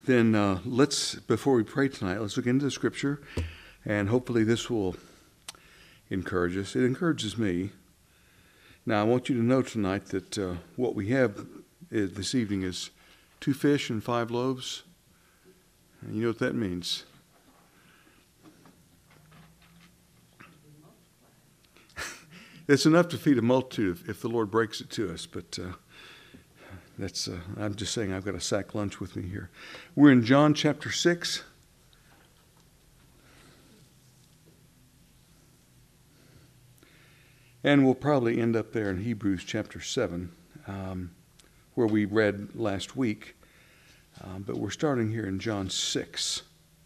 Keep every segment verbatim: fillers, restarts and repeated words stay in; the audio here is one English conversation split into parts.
Then uh, let's, before we pray tonight, let's look into the Scripture, and hopefully this will encourage us. It encourages me. Now, I want you to know tonight that uh, what we have is, this evening is two fish and five loaves. And you know what that means. It's enough to feed a multitude if, if the Lord breaks it to us, but uh, that's, uh, I'm just saying I've got a sack lunch with me here. We're in John chapter six. And we'll probably end up there in Hebrews chapter seven, um, where we read last week. Um, but we're starting here in John six.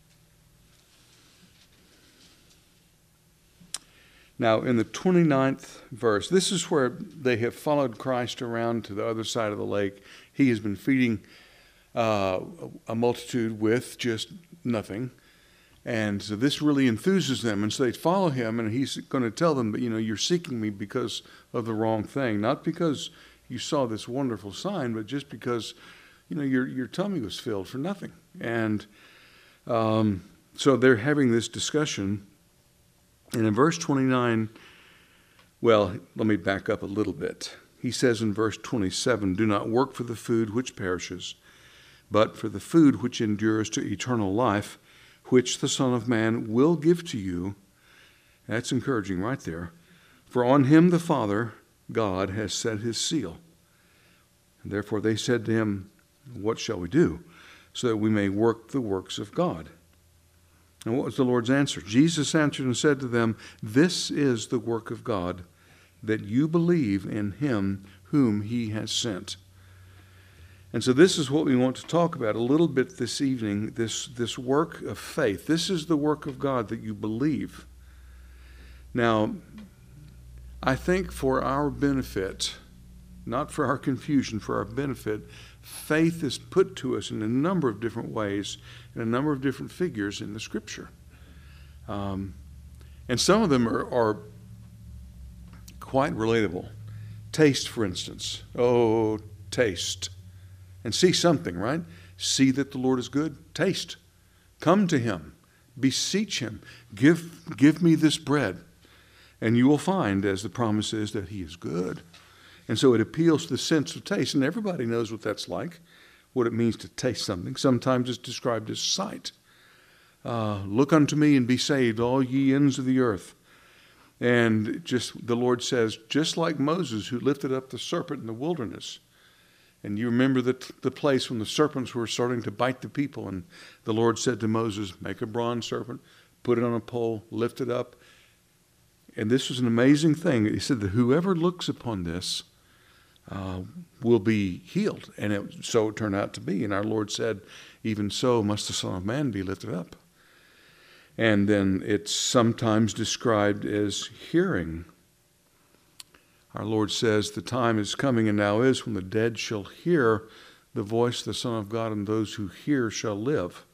Now, in the twenty-ninth verse, this is where they have followed Christ around to the other side of the lake. He has been feeding uh, a multitude with just nothing. And so this really enthuses them. And so they follow him, and he's going to tell them that, you know, you're seeking me because of the wrong thing. Not because you saw this wonderful sign, but just because, you know, your your tummy was filled for nothing. And um, so they're having this discussion. And in verse twenty-nine, well, let me back up a little bit. He says in verse twenty-seven, do not work for the food which perishes, but for the food which endures to eternal life, which the Son of Man will give to you. That's encouraging right there. For on him the Father, God, has set his seal. And therefore they said to him, what shall we do, so that we may work the works of God? And what was the Lord's answer? Jesus answered and said to them, this is the work of God, that you believe in him whom he has sent. And so this is what we want to talk about a little bit this evening, this, this work of faith. This is the work of God, that you believe. Now, I think for our benefit, not for our confusion, for our benefit, faith is put to us in a number of different ways, in a number of different figures in the Scripture. Um, and some of them are, are quite relatable. Taste, for instance. Oh, taste. And see something, right? See that the Lord is good. Taste. Come to him. Beseech him. Give, give me this bread. And you will find, as the promise is, that he is good. And so it appeals to the sense of taste. And everybody knows what that's like, what it means to taste something. Sometimes it's described as sight. Uh, Look unto me and be saved, all ye ends of the earth. And just the Lord says, just like Moses, who lifted up the serpent in the wilderness. And you remember the, the place when the serpents were starting to bite the people. And the Lord said to Moses, make a bronze serpent, put it on a pole, lift it up. And this was an amazing thing. He said that whoever looks upon this uh, will be healed. And it, so it turned out to be. And our Lord said, even so must the Son of Man be lifted up. And then it's sometimes described as hearing. Our Lord says, the time is coming and now is when the dead shall hear the voice of the Son of God, and those who hear shall live.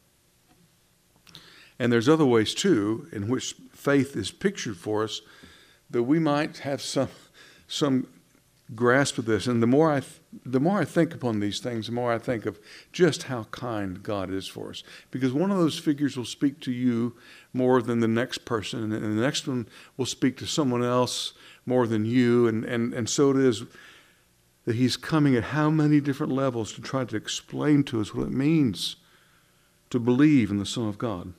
And there's other ways, too, in which faith is pictured for us, that we might have some some grasp of this. And the more I th- the more I think upon these things, the more I think of just how kind God is for us. Because one of those figures will speak to you more than the next person, and the next one will speak to someone else more than you. And, and, and so it is that he's coming at how many different levels to try to explain to us what it means to believe in the Son of God.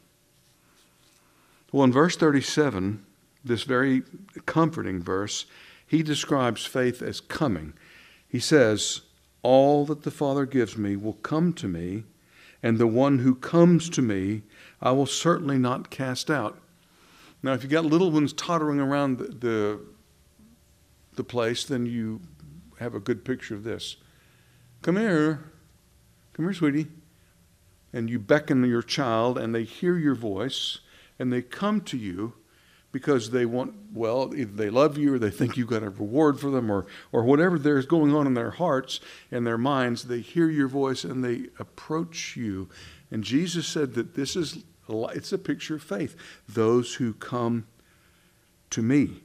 Well, in verse thirty-seven, this very comforting verse, he describes faith as coming. He says, all that the Father gives me will come to me, and the one who comes to me I will certainly not cast out. Now, if you got little ones tottering around the, the, the place, then you have a good picture of this. Come here. Come here, sweetie. And you beckon your child, and they hear your voice, and they come to you because they want, well, either they love you or they think you've got a reward for them, or or whatever there's going on in their hearts and their minds. They hear your voice and they approach you. And Jesus said that this is, it's a picture of faith. Those who come to me.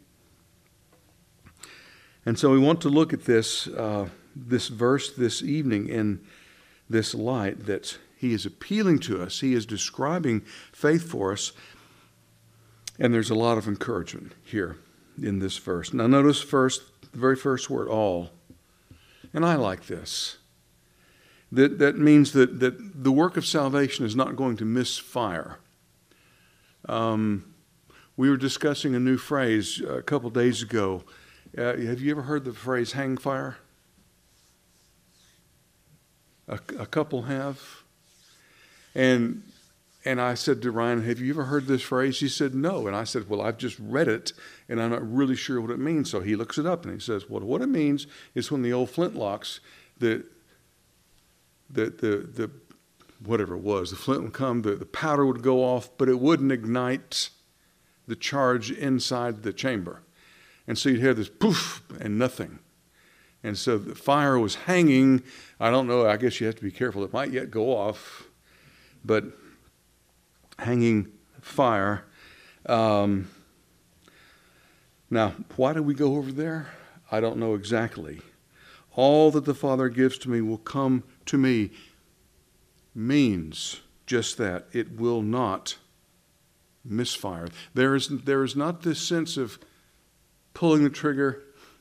And so we want to look at this, uh, this verse this evening in this light, that He is appealing to us. He is describing faith for us. And there's a lot of encouragement here in this verse. Now notice first, the very first word, all. And I like this. That, that means that, that the work of salvation is not going to misfire. Um, we were discussing a new phrase a couple days ago. Uh, have you ever heard the phrase hang fire? A, a couple have. And and I said to Ryan, have you ever heard this phrase? He said, no. And I said, well, I've just read it, and I'm not really sure what it means. So he looks it up, and he says, well, what it means is when the old flintlocks, the, the, the, the whatever it was, the flint would come, the, the powder would go off, but it wouldn't ignite the charge inside the chamber. And so you'd hear this poof and nothing. And so the fire was hanging. I don't know, I guess you have to be careful. It might yet go off. But hanging fire. Um, now, why did we go over there? I don't know exactly. All that the Father gives to me will come to me means just that. It will not misfire. There is, there is not this sense of pulling the trigger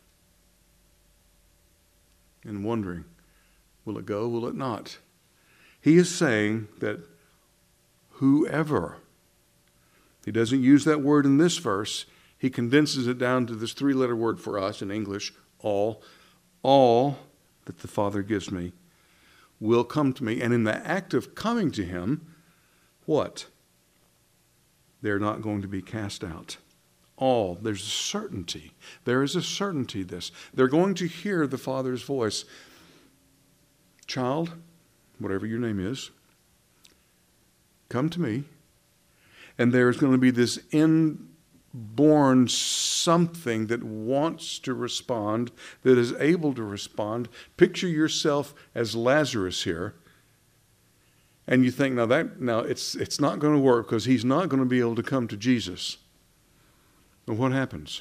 and wondering, will it go, will it not? He is saying that whoever, he doesn't use that word in this verse, he condenses it down to this three-letter word for us in English, all, all that the Father gives me will come to me. And in the act of coming to him, what? They're not going to be cast out. All, there's a certainty. There is a certainty this. They're going to hear the Father's voice. Child, whatever your name is, come to me. And there's going to be this inborn something that wants to respond, that is able to respond. Picture yourself as Lazarus here. And you think, now that now it's it's not going to work because he's not going to be able to come to Jesus. And what happens?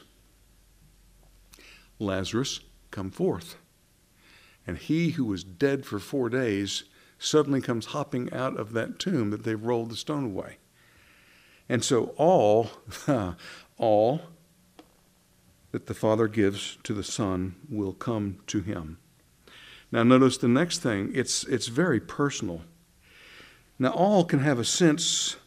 Lazarus, come forth. And he who was dead for four days suddenly comes hopping out of that tomb that they've rolled the stone away. And so all, all that the Father gives to the Son will come to him. Now notice the next thing, it's, it's very personal. Now all can have a sense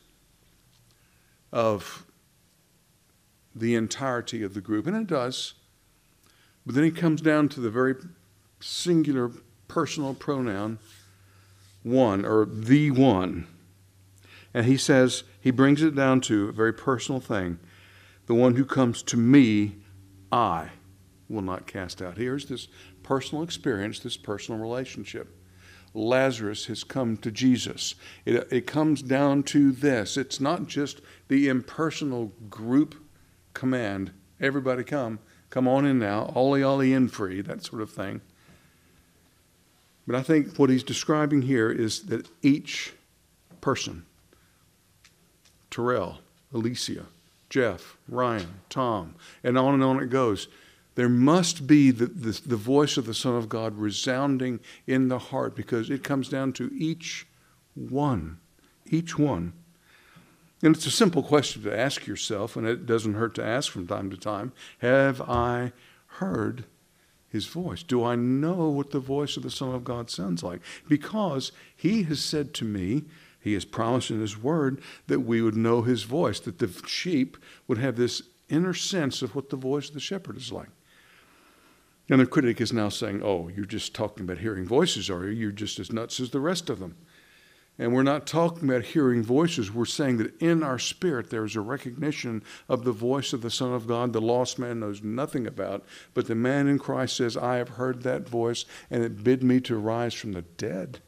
of the entirety of the group, and it does. But then he comes down to the very singular personal pronoun, one, or the one. And he says, he brings it down to a very personal thing. The one who comes to me, I will not cast out. Here's this personal experience, this personal relationship. Lazarus has come to Jesus. It, it comes down to this. It's not just the impersonal group command. Everybody come. Come on in now. Ollie, ollie in free. That sort of thing. But I think what he's describing here is that each person, Terrell, Alicia, Jeff, Ryan, Tom, and on and on it goes. There must be the, the, the voice of the Son of God resounding in the heart, because it comes down to each one, each one. And it's a simple question to ask yourself, and it doesn't hurt to ask from time to time. Have I heard his voice? Do I know what the voice of the Son of God sounds like? Because he has said to me, he has promised in his word that we would know his voice, that the sheep would have this inner sense of what the voice of the shepherd is like. And the critic is now saying, oh, you're just talking about hearing voices, are you? You're just as nuts as the rest of them. And we're not talking about hearing voices. We're saying that in our spirit there is a recognition of the voice of the Son of God the lost man knows nothing about. But the man in Christ says, I have heard that voice, and it bid me to rise from the dead.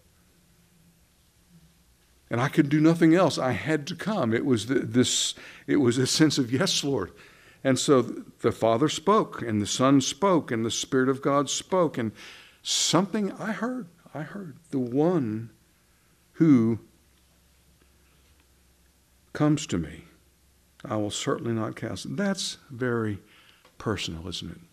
And I could do nothing else. I had to come. It was this, it was a sense of, yes, Lord. And so the Father spoke, and the Son spoke, and the Spirit of God spoke. And something I heard, I heard the one who comes to me, I will certainly not cast. That's very personal, isn't it?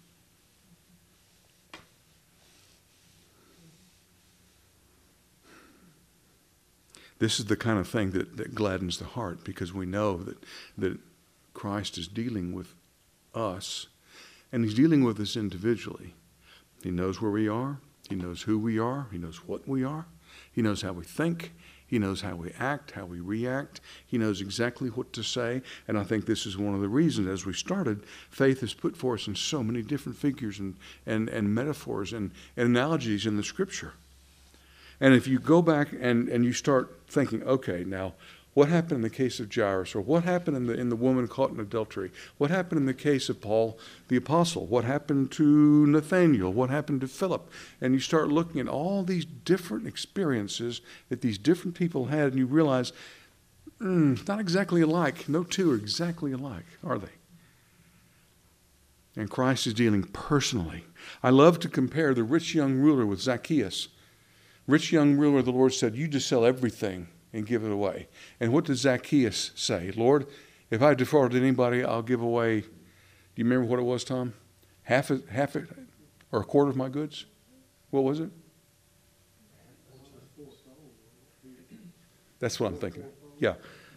This is the kind of thing that, that gladdens the heart, because we know that, that Christ is dealing with us, and he's dealing with us individually. He knows where we are. He knows who we are. He knows what we are. He knows how we think. He knows how we act, how we react. He knows exactly what to say. And I think this is one of the reasons, as we started, faith is put for us in so many different figures and, and, and metaphors and, and analogies in the Scripture. And if you go back and, and you start thinking, okay, now, what happened in the case of Jairus? Or what happened in the, in the woman caught in adultery? What happened in the case of Paul the Apostle? What happened to Nathaniel? What happened to Philip? And you start looking at all these different experiences that these different people had, and you realize, mm, it's not exactly alike. No two are exactly alike, are they? And Christ is dealing personally. I love to compare the rich young ruler with Zacchaeus. Rich young ruler, the Lord said, you just sell everything and give it away. And what does Zacchaeus say? Lord, if I defrauded anybody, I'll give away, do you remember what it was, Tom? Half it, half it, or a quarter of my goods? What was it? That's what I'm thinking. Yeah.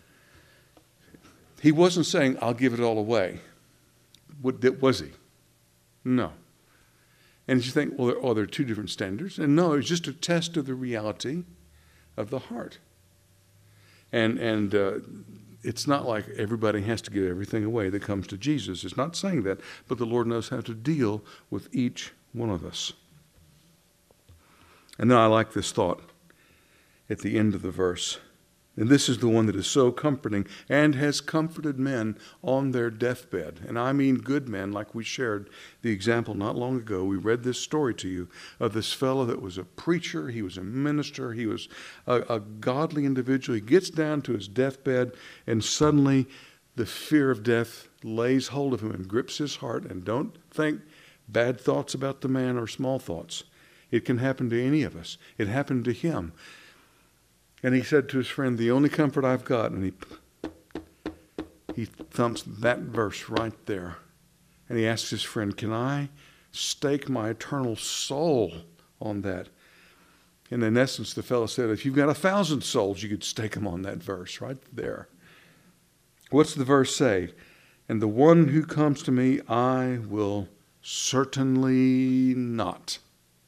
He wasn't saying, I'll give it all away. What, was he? No. And you think, well, there, oh, there are two different standards. And no, it's just a test of the reality of the heart. And and uh, it's not like everybody has to give everything away that comes to Jesus. It's not saying that, but the Lord knows how to deal with each one of us. And then I like this thought at the end of the verse. And this is the one that is so comforting and has comforted men on their deathbed. And I mean good men, like we shared the example not long ago. We read this story to you of this fellow that was a preacher. He was a minister. He was a, a godly individual. He gets down to his deathbed, and suddenly the fear of death lays hold of him and grips his heart. And don't think bad thoughts about the man or small thoughts. It can happen to any of us. It happened to him. And he said to his friend, the only comfort I've got, and he he thumps that verse right there. And he asks his friend, can I stake my eternal soul on that? And in essence, the fellow said, if you've got a thousand souls, you could stake them on that verse right there. What's the verse say? And the one who comes to me, I will certainly not.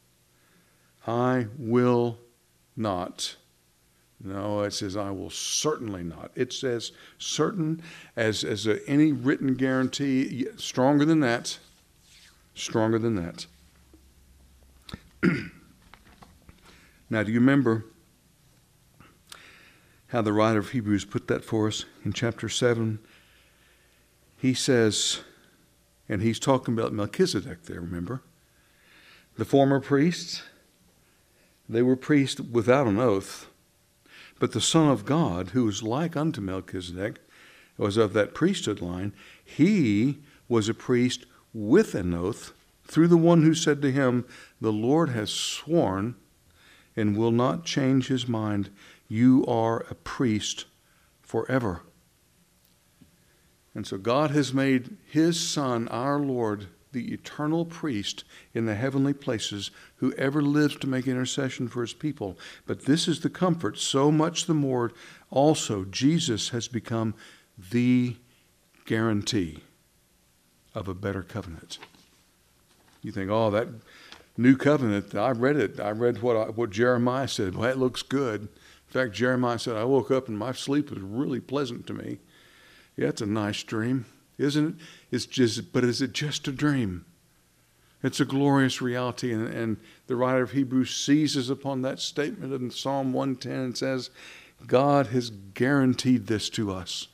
I will not. No, it says, I will certainly not. It says certain as, as a, any written guarantee, stronger than that, stronger than that. Now, do you remember how the writer of Hebrews put that for us in chapter seven? He says, and he's talking about Melchizedek there, remember? The former priests, they were priests without an oath. But the Son of God, who was like unto Melchizedek, was of that priesthood line. He was a priest with an oath through the one who said to him, the Lord has sworn and will not change his mind. You are a priest forever. And so God has made his Son, our Lord, the eternal priest in the heavenly places, who ever lives to make intercession for his people. But this is the comfort, so much the more also Jesus has become the guarantee of a better covenant. You think, oh, that new covenant, I read it. I read what I, what Jeremiah said. Well, that looks good. In fact, Jeremiah said, I woke up and my sleep was really pleasant to me. Yeah, it's a nice dream, isn't it? It's just, but is it just a dream? It's a glorious reality, and, and the writer of Hebrews seizes upon that statement in Psalm one ten and says, God has guaranteed this to us.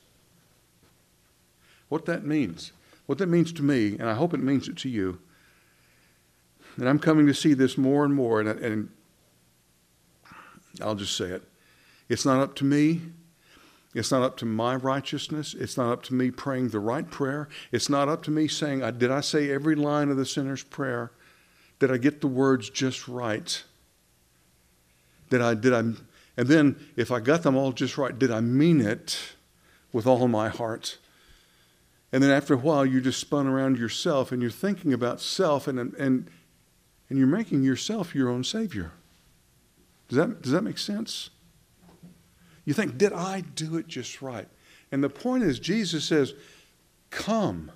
What that means, what that means to me, and I hope it means it to you, and I'm coming to see this more and more, and, and I'll just say it. It's not up to me. It's not up to my righteousness. It's not up to me praying the right prayer. It's not up to me saying, did I say every line of the sinner's prayer? Did I get the words just right? Did I, did I, and then if I got them all just right, did I mean it with all my heart? And then after a while, you just spun around yourself and you're thinking about self and, and, and you're making yourself your own Savior. Does that, does that make sense? You think, did I do it just right? And the point is, Jesus says, come.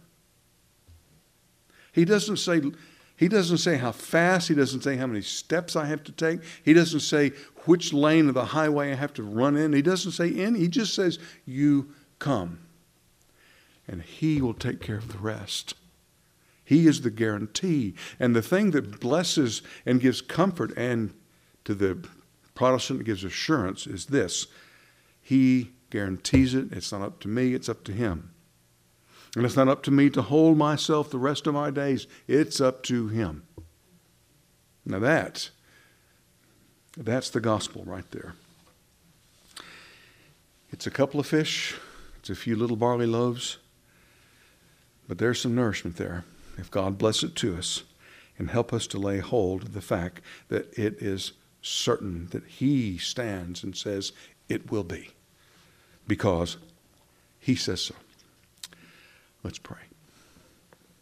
He doesn't say, he doesn't say how fast. He doesn't say how many steps I have to take. He doesn't say which lane of the highway I have to run in. He doesn't say any. He just says, you come. And he will take care of the rest. He is the guarantee. And the thing that blesses and gives comfort, and to the Protestant gives assurance, is this. He guarantees it. It's not up to me. It's up to him. And it's not up to me to hold myself the rest of my days. It's up to him. Now that, that's the gospel right there. It's a couple of fish. It's a few little barley loaves. But there's some nourishment there. If God bless it to us and help us to lay hold of the fact that it is certain that he stands and says it will be, because he says so. Let's pray.